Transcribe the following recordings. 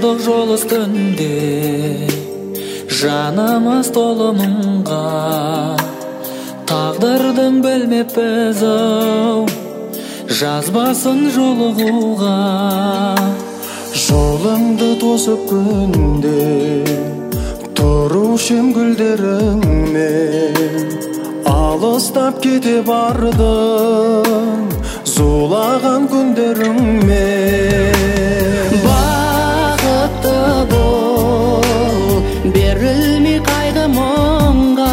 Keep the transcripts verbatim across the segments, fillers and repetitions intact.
болдық жол үстінде, жанымыз толы мұңға. Тағдырдың білмеппіз ау, жазбасын жолығуға. Жолыңды тосып күнде, тұрушы ем гүлдеріңмен. Алыстап кете бардың, зулаған күндеріңмен. Бақытты бол, берілмей қайғы мұңға.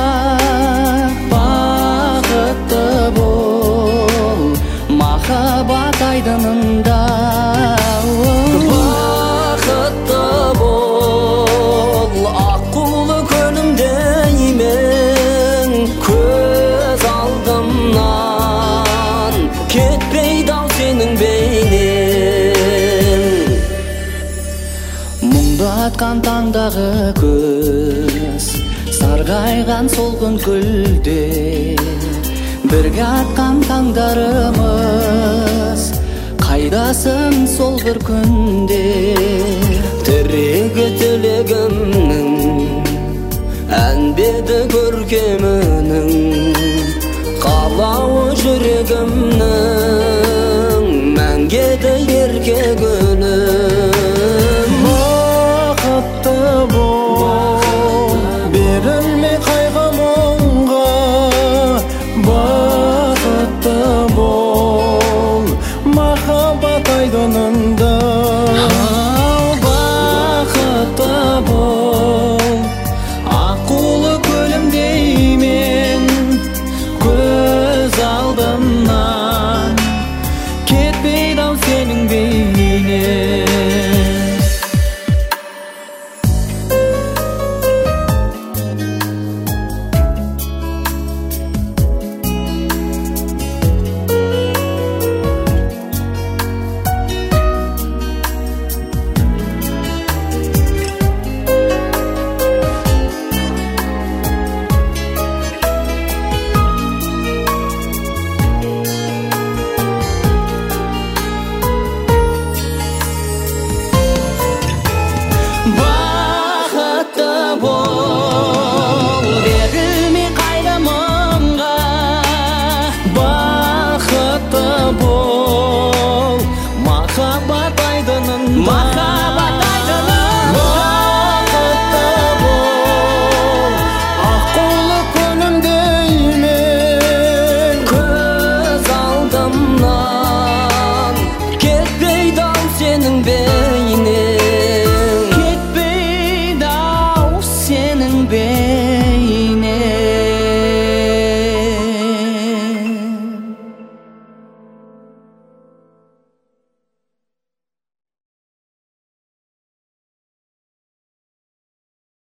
Бақытты бол, махаббат айдынында. Бақытты бол, аққулы күнімдеймін. Көз алдымнан кетпейді ау сенің бейнең. Мұңды атқан таңдағы көз, сарғайған сол күн күлде. Бірге атқан таңдарымыз, қайдасың сол бір күнде. Тірегі тілегімнің, әнбеді көркемінің, қалауы жүрегімнің.